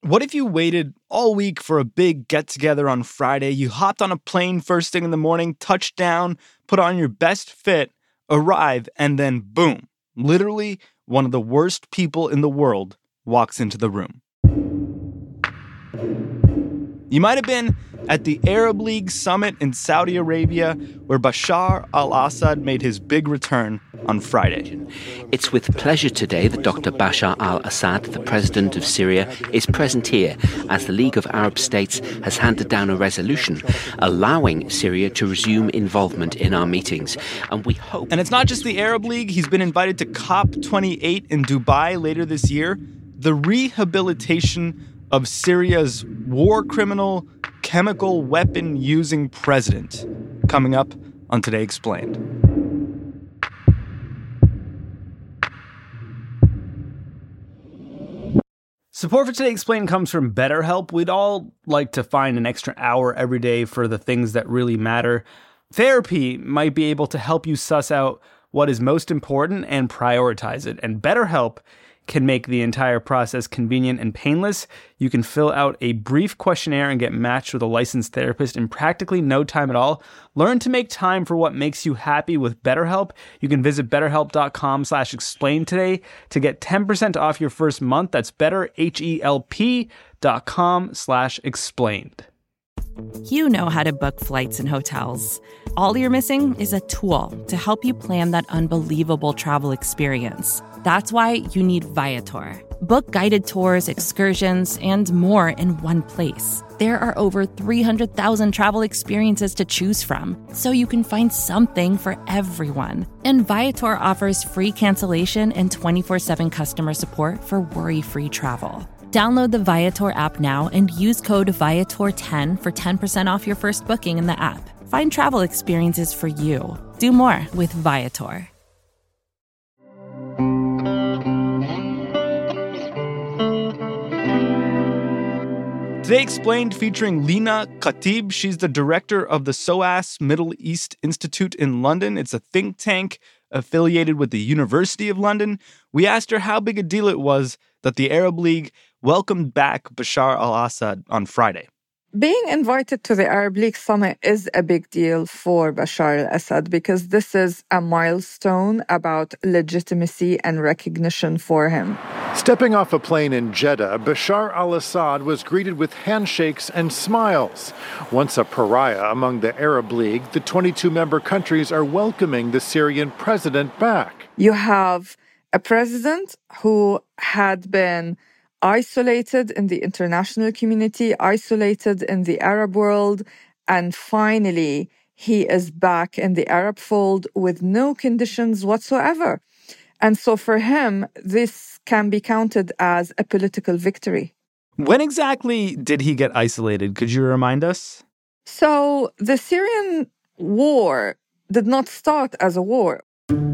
What if you waited all week for a big get-together on Friday? You hopped on a plane first thing in the morning, touched down, put on your best fit, arrive, and then boom, literally one of the worst people in the world walks into the room. You might have been at the Arab League summit in Saudi Arabia, where Bashar al-Assad made his big return on Friday. It's with pleasure today that Dr. Bashar al-Assad, the president of Syria, is present here as the League of Arab States has handed down a resolution allowing Syria to resume involvement in our meetings. And we hope... And it's not just the Arab League. He's been invited to COP28 in Dubai later this year. The rehabilitation of Syria's war criminal, chemical weapon-using president. Coming up on Today Explained. Support for Today Explained comes from BetterHelp. We'd all like to find an extra hour every day for the things that really matter. Therapy might be able to help you suss out what is most important and prioritize it. And BetterHelp can make the entire process convenient and painless. You can fill out a brief questionnaire and get matched with a licensed therapist in practically no time at all. Learn to make time for what makes you happy with BetterHelp. You can visit betterhelp.com/explain today to get 10% off your first month. That's betterhelp.com/explained. You know how to book flights and hotels. All you're missing is a tool to help you plan that unbelievable travel experience. That's why you need Viator. Book guided tours, excursions, and more in one place. There are over 300,000 travel experiences to choose from, so you can find something for everyone. And Viator offers free cancellation and 24/7 customer support for worry-free travel. Download the Viator app now and use code Viator10 for 10% off your first booking in the app. Find travel experiences for you. Do more with Viator. Today Explained featuring Lina Khatib. She's the director of the SOAS Middle East Institute in London. It's a think tank affiliated with the University of London. We asked her how big a deal it was that the Arab League welcomed back Bashar al-Assad on Friday. Being invited to the Arab League summit is a big deal for Bashar al-Assad because this is a milestone about legitimacy and recognition for him. Stepping off a plane in Jeddah, Bashar al-Assad was greeted with handshakes and smiles. Once a pariah among the Arab League, the 22-member countries are welcoming the Syrian president back. You have a president who had been isolated in the international community, isolated in the Arab world, and finally he is back in the Arab fold with no conditions whatsoever. And so for him, this can be counted as a political victory. When exactly did he get isolated? Could you remind us? So the Syrian war did not start as a war.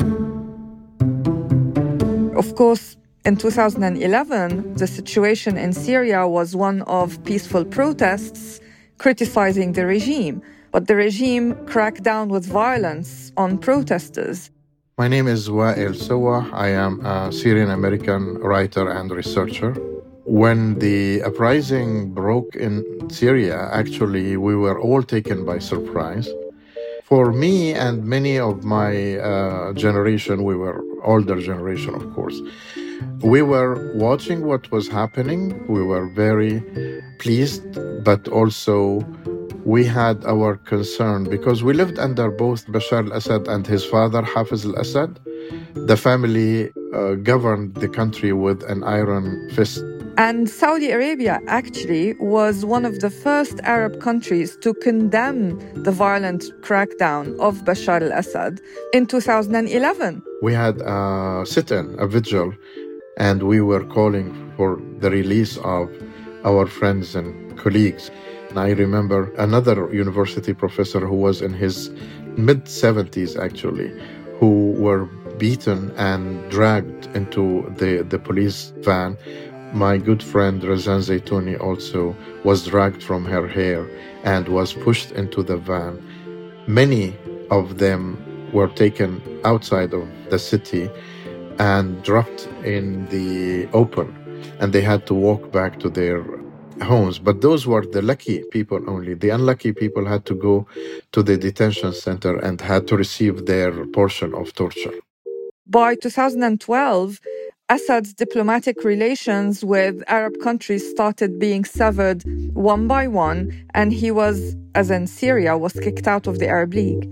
Of course, in 2011, the situation in Syria was one of peaceful protests criticizing the regime, but the regime cracked down with violence on protesters. My name is Wael Sawah. I am a Syrian-American writer and researcher. When the uprising broke in Syria, actually, we were all taken by surprise. For me and many of my generation, we were older generation, of course, we were watching what was happening. We were very pleased, but also we had our concern because we lived under both Bashar al-Assad and his father, Hafiz al-Assad. The family governed the country with an iron fist. And Saudi Arabia actually was one of the first Arab countries to condemn the violent crackdown of Bashar al-Assad in 2011. We had a sit-in, a vigil, and we were calling for the release of our friends and colleagues. And I remember another university professor who was in his mid-70s, actually, who were beaten and dragged into the police van. My good friend Razan Zaitouni also was dragged from her hair and was pushed into the van. Many of them were taken outside of the city and dropped in the open. and they had to walk back to their homes. But those were the lucky people only. The unlucky people had to go to the detention center and had to receive their portion of torture. By 2012, Assad's diplomatic relations with Arab countries started being severed one by one, and he was, as in Syria, was kicked out of the Arab League.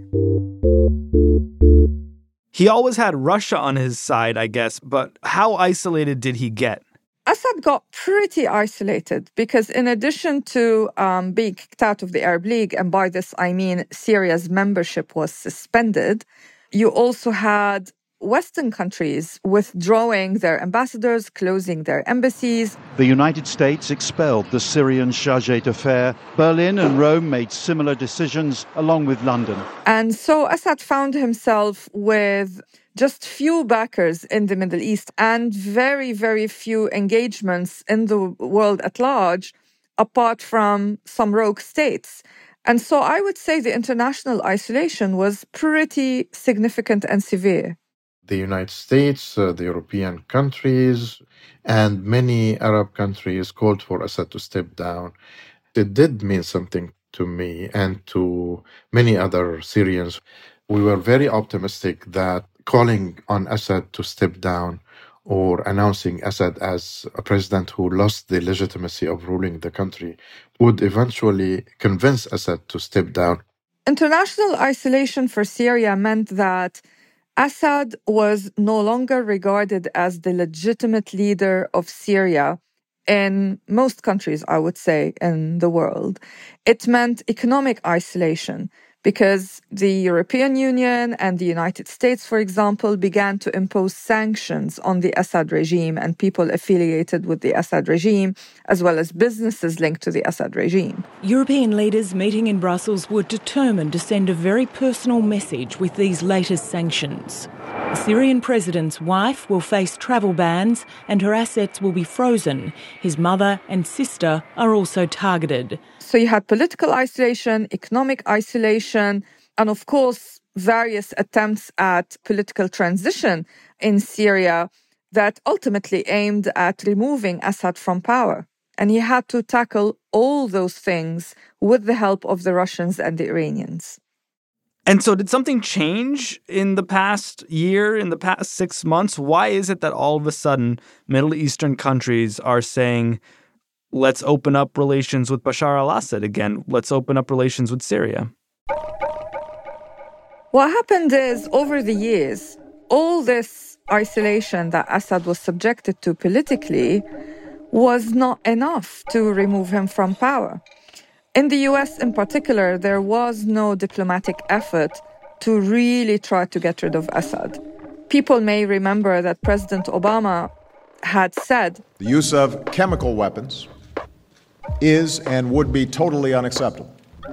He always had Russia on his side, I guess, but how isolated did he get? Assad got pretty isolated because in addition to being kicked out of the Arab League, and by this I mean Syria's membership was suspended, you also had Western countries withdrawing their ambassadors, closing their embassies. The United States expelled the Syrian chargé d'affaires. Berlin and Rome made similar decisions, along with London. And so Assad found himself with just few backers in the Middle East and very, very few engagements in the world at large, apart from some rogue states. And so I would say the international isolation was pretty significant and severe. The United States, the European countries, and many Arab countries called for Assad to step down. It did mean something to me and to many other Syrians. We were very optimistic that calling on Assad to step down or announcing Assad as a president who lost the legitimacy of ruling the country would eventually convince Assad to step down. International isolation for Syria meant that Assad was no longer regarded as the legitimate leader of Syria in most countries, I would say, in the world. It meant economic isolation because the European Union and the United States, for example, began to impose sanctions on the Assad regime and people affiliated with the Assad regime, as well as businesses linked to the Assad regime. European leaders meeting in Brussels were determined to send a very personal message with these latest sanctions. The Syrian president's wife will face travel bans and her assets will be frozen. His mother and sister are also targeted. So you had political isolation, economic isolation, and of course, various attempts at political transition in Syria that ultimately aimed at removing Assad from power. And he had to tackle all those things with the help of the Russians and the Iranians. And so did something change in the past year, in the past 6 months? Why is it that all of a sudden Middle Eastern countries are saying, let's open up relations with Bashar al-Assad again. Let's open up relations with Syria. What happened is, over the years, all this isolation that Assad was subjected to politically was not enough to remove him from power. In the US in particular, there was no diplomatic effort to really try to get rid of Assad. People may remember that President Obama had said, "The use of chemical weapons is and would be totally unacceptable.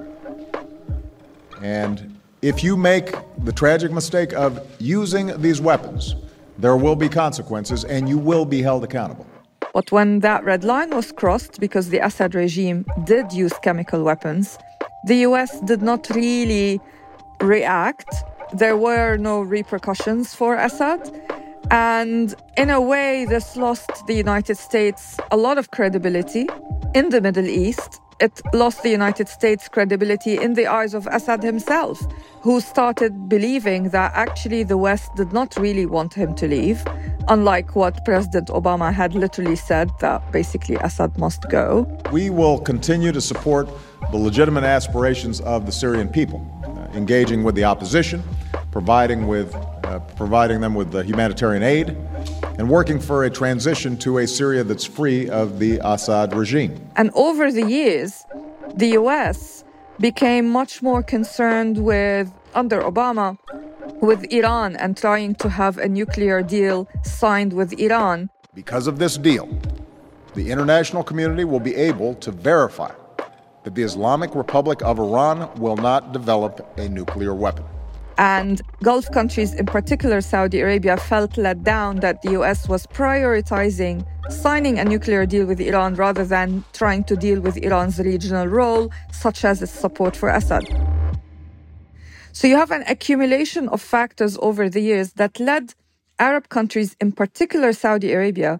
And if you make the tragic mistake of using these weapons, there will be consequences and you will be held accountable." But when that red line was crossed, because the Assad regime did use chemical weapons, the US did not really react. There were no repercussions for Assad. And in a way, this lost the United States a lot of credibility in the Middle East. It lost the United States credibility in the eyes of Assad himself, who started believing that actually the West did not really want him to leave, unlike what President Obama had literally said, that basically Assad must go. We will continue to support the legitimate aspirations of the Syrian people, engaging with the opposition, providing them with the humanitarian aid, and working for a transition to a Syria that's free of the Assad regime. And over the years, the US became much more concerned with, under Obama, with Iran and trying to have a nuclear deal signed with Iran. Because of this deal, the international community will be able to verify that the Islamic Republic of Iran will not develop a nuclear weapon. And Gulf countries, in particular Saudi Arabia, felt let down that the US was prioritizing signing a nuclear deal with Iran rather than trying to deal with Iran's regional role, such as its support for Assad. So you have an accumulation of factors over the years that led Arab countries, in particular Saudi Arabia,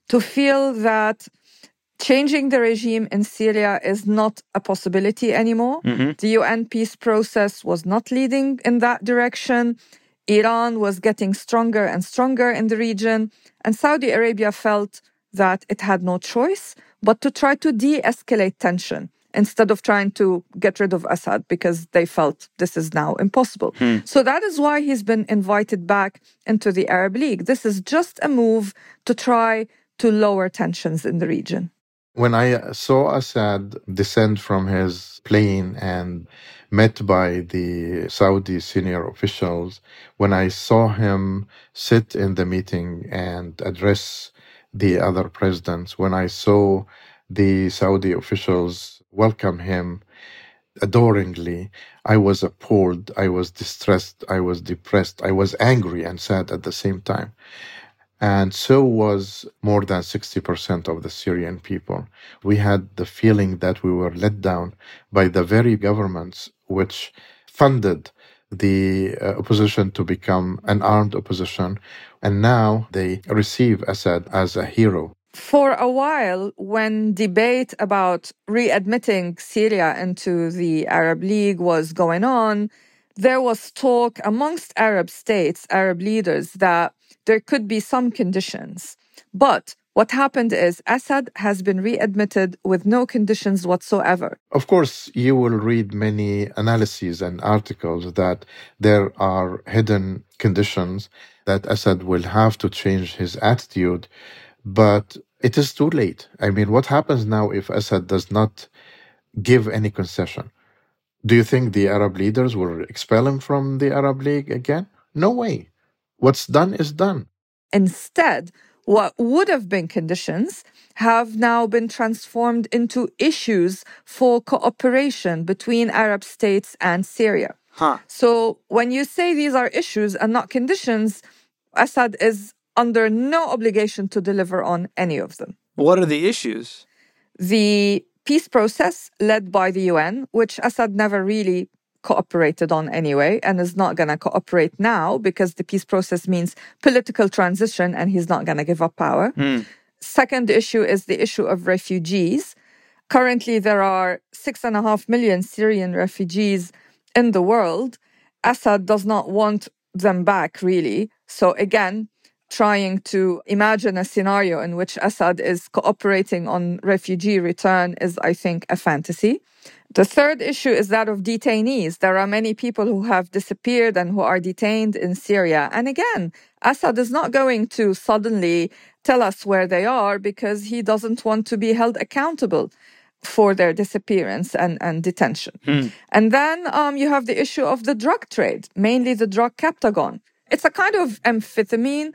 to feel that changing the regime in Syria is not a possibility anymore. The UN peace process was not leading in that direction. Iran was getting stronger and stronger in the region. And Saudi Arabia felt that it had no choice but to try to de-escalate tension instead of trying to get rid of Assad, because they felt this is now impossible. So that is why he's been invited back into the Arab League. This is just a move to try to lower tensions in the region. When I saw Assad descend from his plane and met by the Saudi senior officials, when I saw him sit in the meeting and address the other presidents, when I saw the Saudi officials welcome him adoringly, I was appalled, I was distressed, I was depressed, I was angry and sad at the same time. And so was more than 60% of the Syrian people. We had the feeling that we were let down by the very governments which funded the opposition to become an armed opposition. And now they receive Assad as a hero. For a while, when debate about readmitting Syria into the Arab League was going on, there was talk amongst Arab states, Arab leaders, that there could be some conditions. But what happened is Assad has been readmitted with no conditions whatsoever. Of course, you will read many analyses and articles that there are hidden conditions that Assad will have to change his attitude. But it is too late. I mean, what happens now if Assad does not give any concession? Do you think the Arab leaders will expel him from the Arab League again? No way. What's done is done. Instead, what would have been conditions have now been transformed into issues for cooperation between Arab states and Syria. So when you say these are issues and not conditions, Assad is under no obligation to deliver on any of them. What are the issues? The peace process led by the UN, which Assad never really cooperated on anyway, and is not going to cooperate now because the peace process means political transition and he's not going to give up power. Second issue is the issue of refugees. Currently, there are 6.5 million Syrian refugees in the world. Assad does not want them back, really. So again, trying to imagine a scenario in which Assad is cooperating on refugee return is, I think, a fantasy. The third issue is that of detainees. There are many people who have disappeared and who are detained in Syria. And again, Assad is not going to suddenly tell us where they are because he doesn't want to be held accountable for their disappearance and detention. And then you have the issue of the drug trade, mainly the drug Captagon. It's a kind of amphetamine,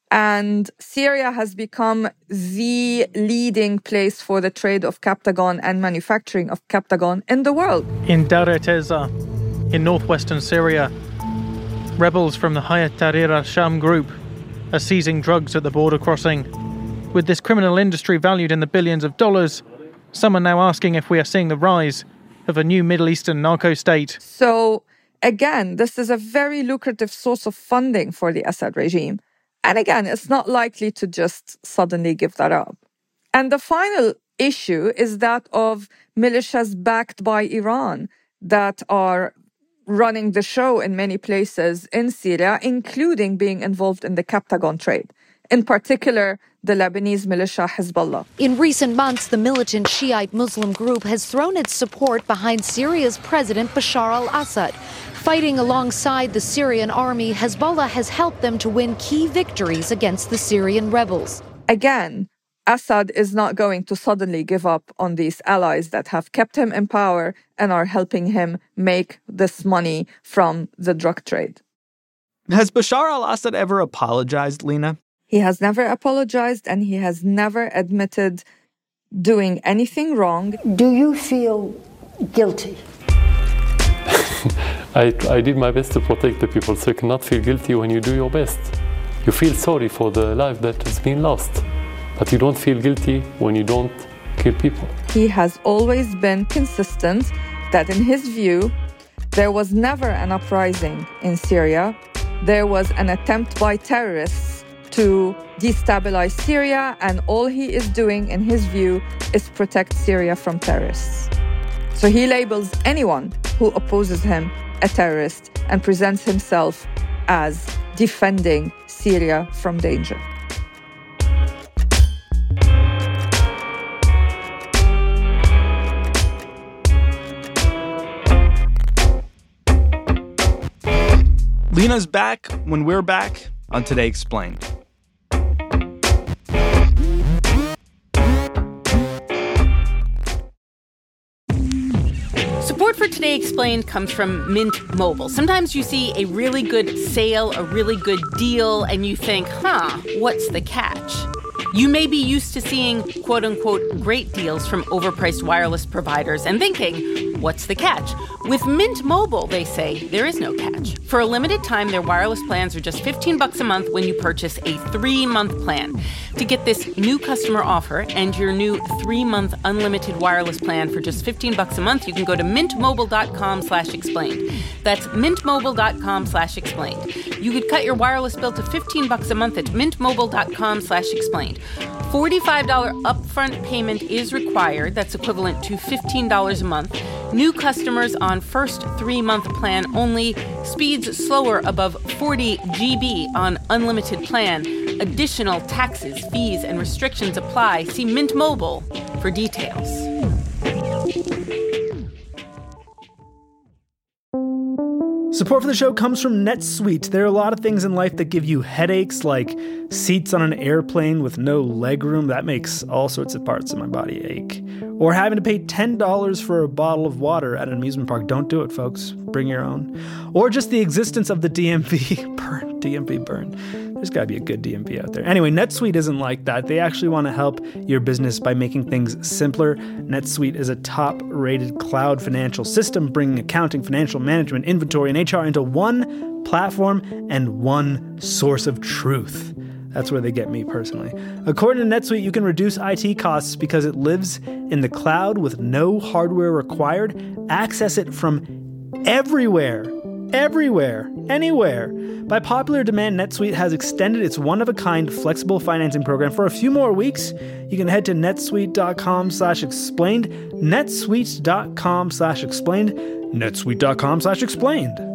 and Syria has become the leading place for the trade of Captagon and manufacturing of Captagon in the world. In Dar es Ezza, in northwestern Syria, rebels from the Hayat Tahrir al-Sham group are seizing drugs at the border crossing. With this criminal industry valued in the billions of dollars, some are now asking if we are seeing the rise of a new Middle Eastern narco-state. So, again, this is a very lucrative source of funding for the Assad regime. And again, it's not likely to just suddenly give that up. And the final issue is that of militias backed by Iran that are running the show in many places in Syria, including being involved in the Captagon trade. In particular, the Lebanese militia Hezbollah. In recent months, the militant Shiite Muslim group has thrown its support behind Syria's President Bashar al-Assad. Fighting alongside the Syrian army, Hezbollah has helped them to win key victories against the Syrian rebels. Again, Assad is not going to suddenly give up on these allies that have kept him in power and are helping him make this money from the drug trade. Has Bashar al-Assad ever apologized, Lina? He has never apologized, and he has never admitted doing anything wrong. Do you feel guilty? I did my best to protect the people, so you cannot feel guilty when you do your best. You feel sorry for the life that has been lost, but you don't feel guilty when you don't kill people. He has always been consistent that in his view, there was never an uprising in Syria. There was an attempt by terrorists to destabilize Syria, and all he is doing, in his view, is protect Syria from terrorists. So he labels anyone who opposes him a terrorist and presents himself as defending Syria from danger. Lena's back when we're back on Today Explained. Support for Today Explained comes from Mint Mobile. Sometimes you see a really good sale, a really good deal, and you think, what's the catch? You may be used to seeing, quote-unquote, great deals from overpriced wireless providers and thinking, what's the catch? With Mint Mobile, they say, there is no catch. For a limited time, their wireless plans are just $15 a month when you purchase a 3-month plan. To get this new customer offer and your new 3-month unlimited wireless plan for just $15 a month, you can go to mintmobile.com/explained. That's mintmobile.com/explained. You could cut your wireless bill to $15 a month at mintmobile.com/explained. $45 upfront payment is required. That's equivalent to $15 a month. New customers on first 3-month plan only. Speeds slower above 40 GB on unlimited plan. Additional taxes, fees, and restrictions apply. See Mint Mobile for details. Support for the show comes from NetSuite. There are a lot of things in life that give you headaches, like seats on an airplane with no legroom. That makes all sorts of parts of my body ache. Or having to pay $10 for a bottle of water at an amusement park. Don't do it, folks. Bring your own. Or just the existence of the DMV burn. DMV burn. There's got to be a good DMV out there. Anyway, NetSuite isn't like that. They actually want to help your business by making things simpler. NetSuite is a top-rated cloud financial system, bringing accounting, financial management, inventory, and HR into one platform and one source of truth. That's where they get me personally. According to NetSuite, you can reduce IT costs because it lives in the cloud with no hardware required. Access it from everywhere, anywhere. By popular demand, NetSuite has extended its one-of-a-kind flexible financing program for a few more weeks. You can head to netsuite.com/explained, netsuite.com/explained, netsuite.com/explained.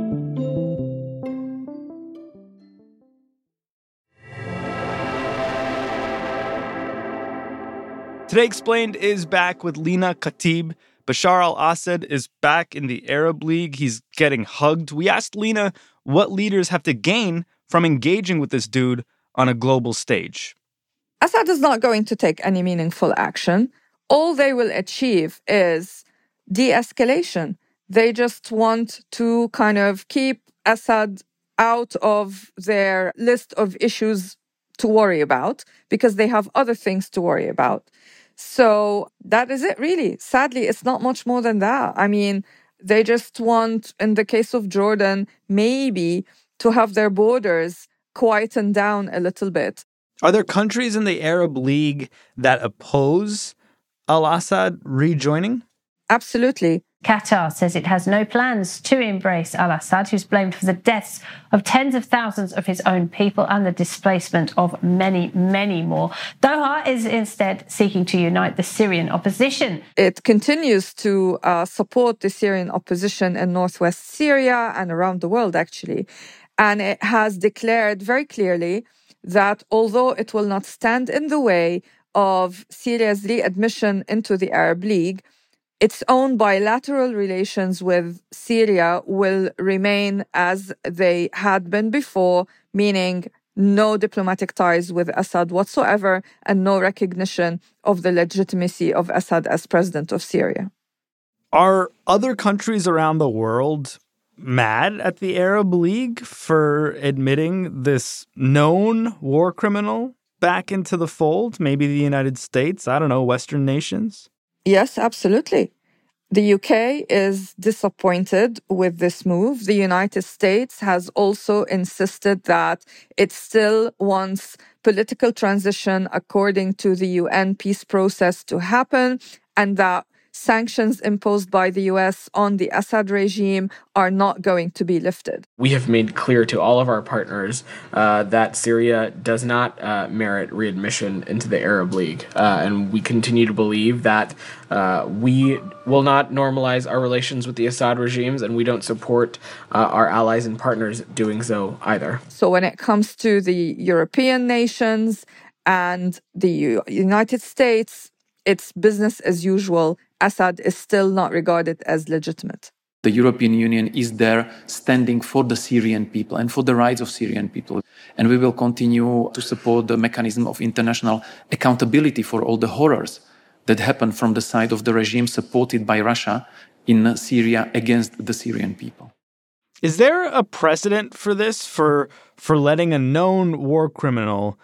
Today Explained is back with Lena Khatib. Bashar al-Assad is back in the Arab League. He's getting hugged. We asked Lena what leaders have to gain from engaging with this dude on a global stage. Assad is not going to take any meaningful action. All they will achieve is de-escalation. They just want to kind of keep Assad out of their list of issues to worry about because they have other things to worry about. So that is it, really. Sadly, it's not much more than that. I mean, they just want, in the case of Jordan, maybe to have their borders quieten down a little bit. Are there countries in the Arab League that oppose al-Assad rejoining? Absolutely. Qatar says it has no plans to embrace al-Assad, who's blamed for the deaths of tens of thousands of his own people and the displacement of many, many more. Doha is instead seeking to unite the Syrian opposition. It continues to support the Syrian opposition in northwest Syria and around the world, actually. And it has declared very clearly that although it will not stand in the way of Syria's readmission into the Arab League, its own bilateral relations with Syria will remain as they had been before, meaning no diplomatic ties with Assad whatsoever and no recognition of the legitimacy of Assad as president of Syria. Are other countries around the world mad at the Arab League for admitting this known war criminal back into the fold? Maybe the United States, I don't know, Western nations? Yes, absolutely. The UK is disappointed with this move. The United States has also insisted that it still wants political transition according to the UN peace process to happen, and that sanctions imposed by the US on the Assad regime are not going to be lifted. We have made clear to all of our partners that Syria does not merit readmission into the Arab League. And we continue to believe that we will not normalize our relations with the Assad regimes, and we don't support our allies and partners doing so either. So when it comes to the European nations and the United States, it's business as usual. Assad is still not regarded as legitimate. The European Union is there standing for the Syrian people and for the rights of Syrian people. And we will continue to support the mechanism of international accountability for all the horrors that happen from the side of the regime supported by Russia in Syria against the Syrian people. Is there a precedent for this, for letting a known war criminal,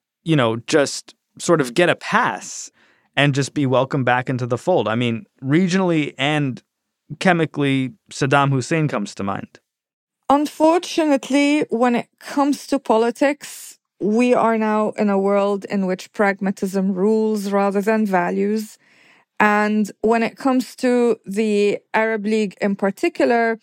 just sort of get a pass and just be welcomed back into the fold? I mean, regionally and chemically, Saddam Hussein comes to mind. Unfortunately, when it comes to politics, we are now in a world in which pragmatism rules rather than values. And when it comes to the Arab League in particular,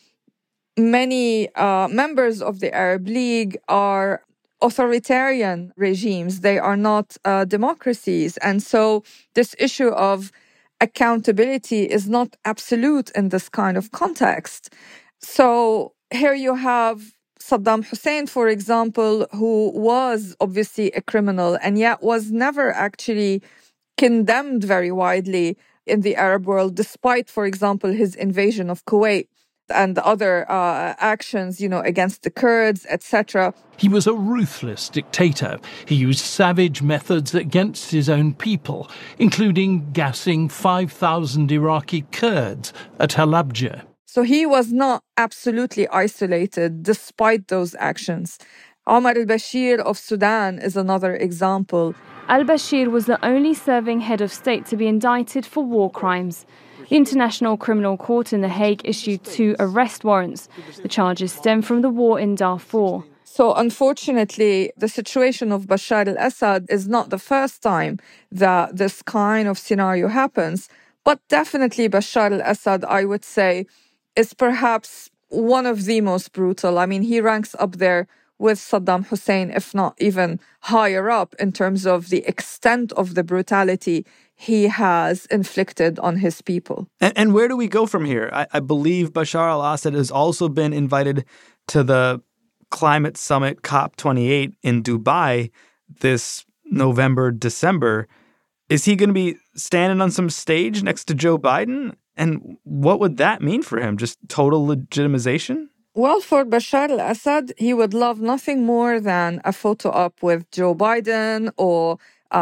many members of the Arab League are authoritarian regimes. They are not democracies. And so this issue of accountability is not absolute in this kind of context. So here you have Saddam Hussein, for example, who was obviously a criminal and yet was never actually condemned very widely in the Arab world, despite, for example, his invasion of Kuwait and other actions, against the Kurds, etc. He was a ruthless dictator. He used savage methods against his own people, including gassing 5,000 Iraqi Kurds at Halabja. So he was not absolutely isolated despite those actions. Omar al-Bashir of Sudan is another example. Al-Bashir was the only serving head of state to be indicted for war crimes. The International Criminal Court in The Hague issued 2 arrest warrants. The charges stem from the war in Darfur. So unfortunately, the situation of Bashar al-Assad is not the first time that this kind of scenario happens. But definitely Bashar al-Assad, I would say, is perhaps one of the most brutal. I mean, he ranks up there with Saddam Hussein, if not even higher up, in terms of the extent of the brutality he has inflicted on his people. And where do we go from here? I believe Bashar al-Assad has also been invited to the climate summit COP28 in Dubai this November, December. Is he going to be standing on some stage next to Joe Biden? And what would that mean for him? Just total legitimization? Well, for Bashar al-Assad, he would love nothing more than a photo op with Joe Biden or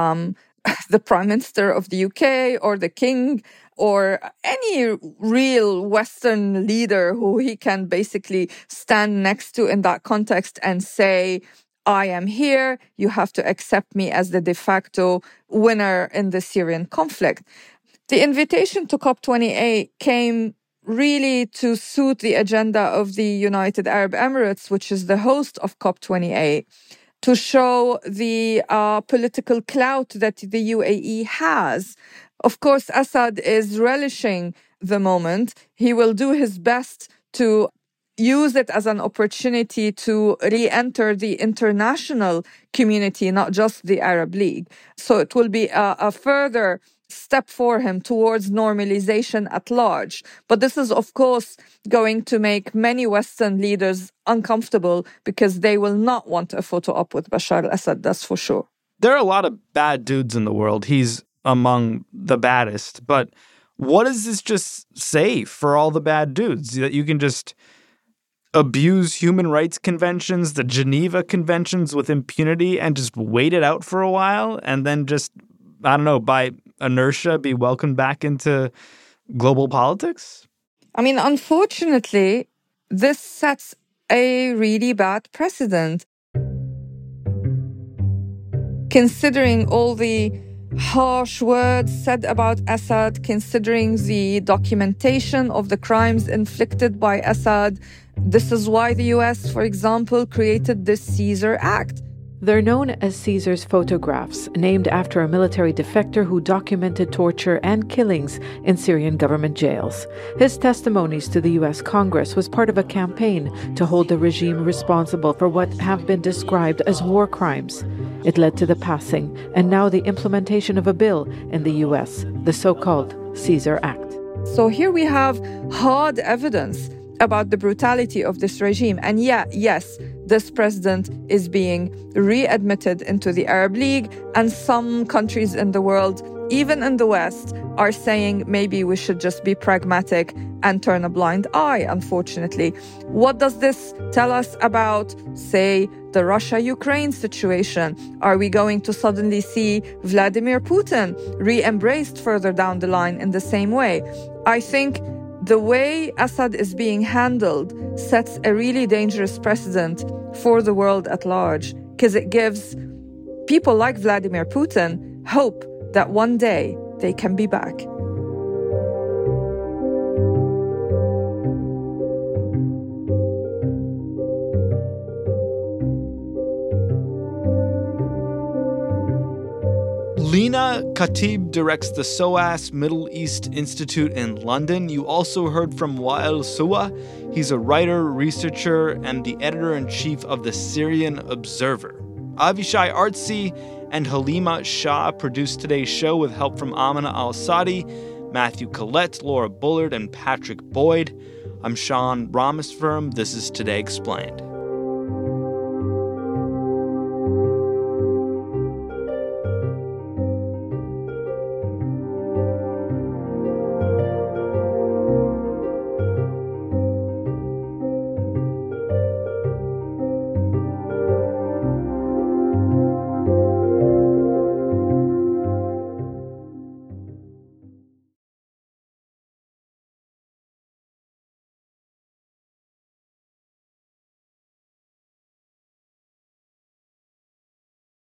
the Prime Minister of the UK or the King or any real Western leader who he can basically stand next to in that context and say, I am here, you have to accept me as the de facto winner in the Syrian conflict. The invitation to COP28 came really to suit the agenda of the United Arab Emirates, which is the host of COP28, to show the political clout that the UAE has. Of course, Assad is relishing the moment. He will do his best to use it as an opportunity to re-enter the international community, not just the Arab League. So it will be a further step for him towards normalization at large. But this is, of course, going to make many Western leaders uncomfortable because they will not want a photo op with Bashar al-Assad, that's for sure. There are a lot of bad dudes in the world. He's among the baddest. But what does this just say for all the bad dudes? That you can just abuse human rights conventions, the Geneva Conventions with impunity and just wait it out for a while and then just, I don't know, by inertia be welcomed back into global politics? I mean, unfortunately, this sets a really bad precedent. Considering all the harsh words said about Assad, considering the documentation of the crimes inflicted by Assad, this is why the US, for example, created this Caesar Act. They're known as Caesar's photographs, named after a military defector who documented torture and killings in Syrian government jails. His testimonies to the U.S. Congress was part of a campaign to hold the regime responsible for what have been described as war crimes. It led to the passing and now the implementation of a bill in the U.S., the so-called Caesar Act. So here we have hard evidence about the brutality of this regime. And yes, this president is being readmitted into the Arab League, and some countries in the world, even in the West, are saying maybe we should just be pragmatic and turn a blind eye, unfortunately. What does this tell us about, say, the Russia-Ukraine situation? Are we going to suddenly see Vladimir Putin re-embraced further down the line in the same way? I think the way Assad is being handled sets a really dangerous precedent for the world at large, because it gives people like Vladimir Putin hope that one day they can be back. Lina Khatib directs the SOAS Middle East Institute in London. You also heard from Wael Suwa. He's a writer, researcher, and the editor-in-chief of the Syrian Observer. Avishai Artsy and Halima Shah produced today's show with help from Amina Al-Sadi, Matthew Collette, Laura Bullard, and Patrick Boyd. I'm Sean Rameswaram. This is Today Explained.